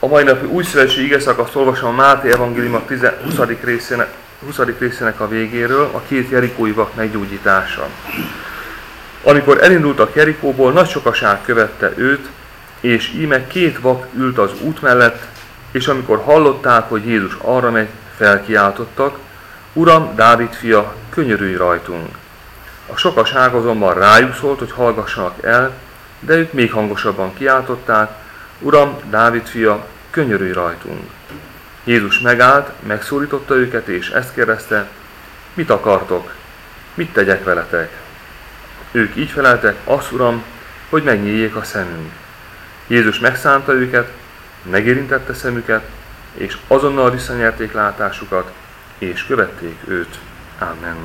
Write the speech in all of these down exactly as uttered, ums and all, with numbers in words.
A mai napi újszövetségi igeszakaszt olvasom a Máté evangélium huszadik részének, huszadik részének a végéről, a két jerikói vak meggyógyítása. Amikor elindultak Jerikóból, nagy sokaság követte őt, és íme két vak ült az út mellett, és amikor hallották, hogy Jézus arra megy, felkiáltottak: Uram, Dávid fia, könyörülj rajtunk! A sokaság azonban rájuk szólt, hogy hallgassanak el, de ők még hangosabban kiáltották: Uram, Dávid fia, könyörülj rajtunk! Jézus megállt, megszólította őket, és ezt kérdezte: Mit akartok? Mit tegyek veletek? Ők így feleltek: Azt, Uram, hogy megnyíljék a szemünk. Jézus megszánta őket, megérintette szemüket, és azonnal visszanyerték látásukat, és követték őt. Amen.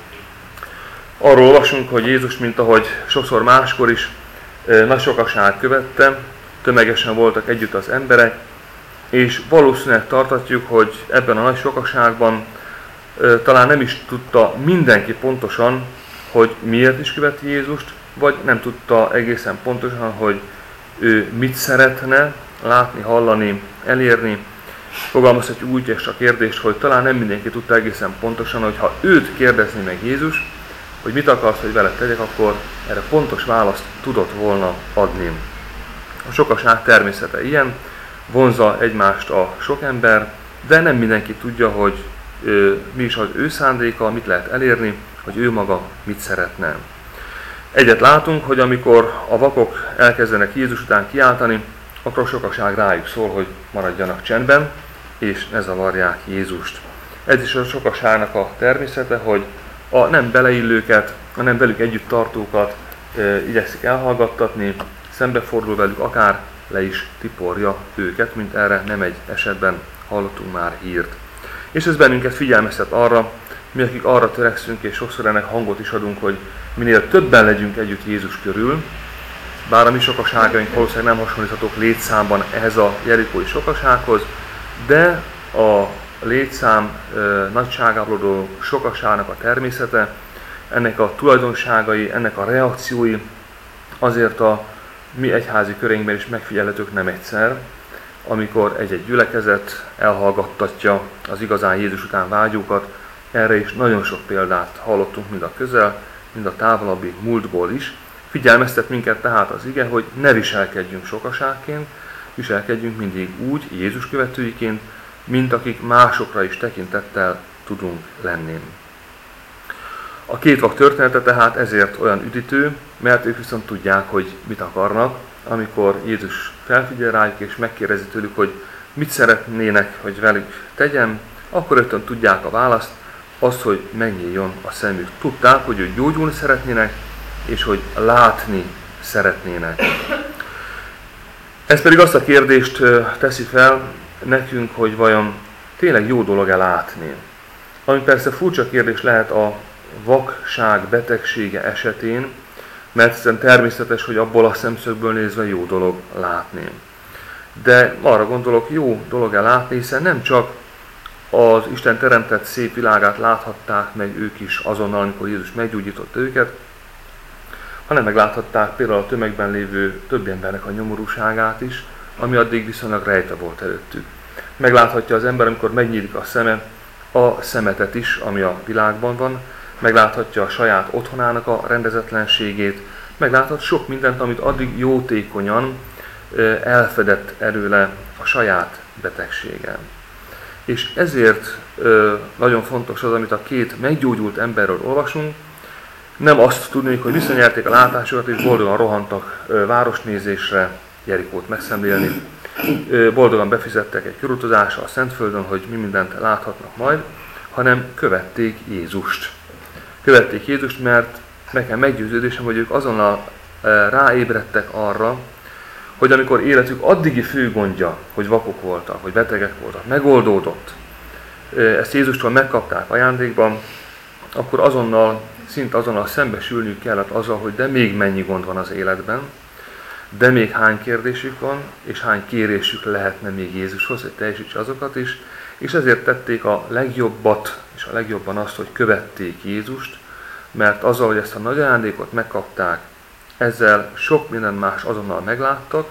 Arról olvasunk, hogy Jézus, mint ahogy sokszor máskor is, nagy sokaság követte, tömegesen voltak együtt az emberek, és valószínűleg tartatjuk, hogy ebben a nagy sokaságban talán nem is tudta mindenki pontosan, hogy miért is követi Jézust, vagy nem tudta egészen pontosan, hogy ő mit szeretne látni, hallani, elérni. Fogalmazhatjuk úgy ezt a kérdést, hogy talán nem mindenki tudta egészen pontosan, hogy ha őt kérdezni meg Jézus, hogy mit akarsz, hogy veled tegyek, akkor erre pontos választ tudott volna adni. A sokaság természete ilyen, vonzza egymást a sok ember, de nem mindenki tudja, hogy ő, mi is az ő szándéka, mit lehet elérni, hogy ő maga mit szeretne. Egyet látunk, hogy amikor a vakok elkezdenek Jézus után kiáltani, akkor a sokaság rájuk szól, hogy maradjanak csendben, és ne zavarják Jézust. Ez is a sokaságnak a természete, hogy a nem beleillőket, a nem velük együtt tartókat e, igyekszik elhallgattatni, szembefordul velük, akár le is tiporja őket, mint erre nem egy esetben hallottunk már hírt. És ez bennünket figyelmeztet arra, mi akik arra törekszünk, és sokszor ennek hangot is adunk, hogy minél többen legyünk együtt Jézus körül, bár a mi sokaságaink valószínűleg nem hasonlíthatók létszámban ehhez a jerikói sokasághoz, de a létszám e, nagyságából sokaságnak a természete, ennek a tulajdonságai, ennek a reakciói azért a mi egyházi körénkben is megfigyelhetők nem egyszer, amikor egy-egy gyülekezet elhallgattatja az igazán Jézus után vágyókat. Erre is nagyon sok példát hallottunk, mind a közel, mind a távolabbi múltból is. Figyelmeztet minket tehát az ige, hogy ne viselkedjünk sokaságként, viselkedjünk mindig úgy, Jézus követőiként, mint akik másokra is tekintettel tudunk lenni. A két vak története tehát ezért olyan üdítő, mert ők viszont tudják, hogy mit akarnak, amikor Jézus felfigyel rájuk és megkérdezi tőlük, hogy mit szeretnének, hogy velük tegyen, akkor rögtön tudják a választ, azt, hogy megnyíljon a szemük. Tudták, hogy ők gyógyulni szeretnének, és hogy látni szeretnének. Ez pedig azt a kérdést teszi fel nekünk, hogy vajon tényleg jó dolog-e látni. Ami persze furcsa kérdés lehet a vakság betegsége esetén, mert hiszen természetes, hogy abból a szemszögből nézve jó dolog látni. De arra gondolok, jó dolog-e látni, hiszen nem csak az Isten teremtett szép világát láthatták meg ők is azonnal, amikor Jézus meggyógyította őket, hanem megláthatták például a tömegben lévő több embernek a nyomorúságát is, ami addig viszonylag rejtve volt előttük. Megláthatja az ember, amikor megnyílik a szeme, a szemetet is, ami a világban van, megláthatja a saját otthonának a rendezetlenségét, megláthat sok mindent, amit addig jótékonyan elfedett erőle a saját betegsége. És ezért nagyon fontos az, amit a két meggyógyult emberről olvasunk, nem azt tudni, hogy visszanyerték a látásokat, és boldogan rohantak városnézésre, Jerikót megszemlélni. Boldogan befizettek egy körutazásra a Szentföldön, hogy mi mindent láthatnak majd, hanem követték Jézust. Követték Jézust, mert nekem meggyőződésem, hogy ők azonnal ráébredtek arra, hogy amikor életük addigi fő gondja, hogy vakok voltak, hogy betegek voltak, megoldódott, ezt Jézustól megkapták ajándékban, akkor azonnal, szinte azonnal szembesülniük kellett azzal, hogy de még mennyi gond van az életben, de még hány kérdésük van, és hány kérésük lehetne még Jézushoz, hogy teljesítse azokat is, és ezért tették a legjobbat, és a legjobban azt, hogy követték Jézust, mert azzal, hogy ezt a nagy ajándékot megkapták, ezzel sok minden más azonnal megláttak,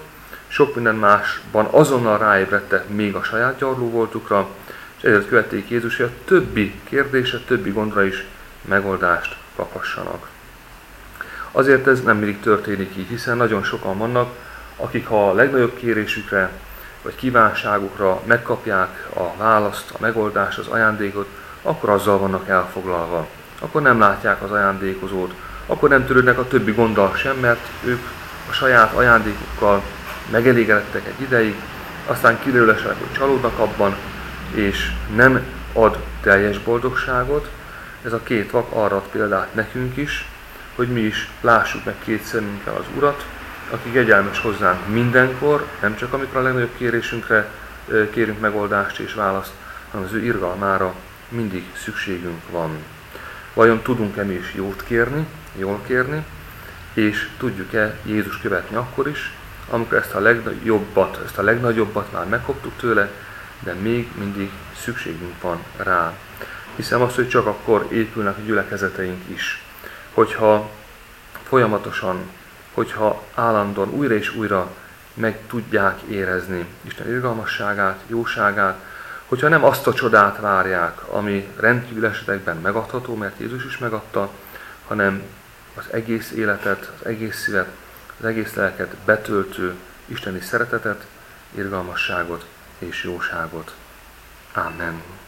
sok minden másban azonnal ráébredtek még a saját gyarló voltukra, és ezért követték Jézus, hogy a többi kérdése, többi gondra is megoldást kaphassanak. Azért ez nem mindig történik így, hiszen nagyon sokan vannak, akik ha a legnagyobb kérésükre vagy kívánságukra megkapják a választ, a megoldást, az ajándékot, akkor azzal vannak elfoglalva. Akkor nem látják az ajándékozót, akkor nem törődnek a többi gonddal sem, mert ők a saját ajándékukkal megelégedettek egy ideig, aztán kiderül esetleg, hogy csalódnak abban, és nem ad teljes boldogságot. Ez a két vak arra ad példát nekünk is, hogy mi is lássuk meg két szemünkkel az Urat, aki kegyelmes hozzánk mindenkor, nem csak amikor a legnagyobb kérésünkre kérünk megoldást és választ, hanem az ő irgalmára mindig szükségünk van. Vajon tudunk-e mi is jót kérni, jól kérni, és tudjuk-e Jézus követni akkor is, amikor ezt a legnagyobbbat, ezt a legnagyobbat már megkaptuk tőle, de még mindig szükségünk van rá. Hiszem azt, hogy csak akkor épülnek a gyülekezeteink is, hogyha folyamatosan, hogyha állandóan újra és újra meg tudják érezni Isten irgalmasságát, jóságát, hogyha nem azt a csodát várják, ami rendkívül esetekben megadható, mert Jézus is megadta, hanem az egész életet, az egész szívet, az egész lelket betöltő isteni szeretetet, irgalmasságot és jóságot. Amen.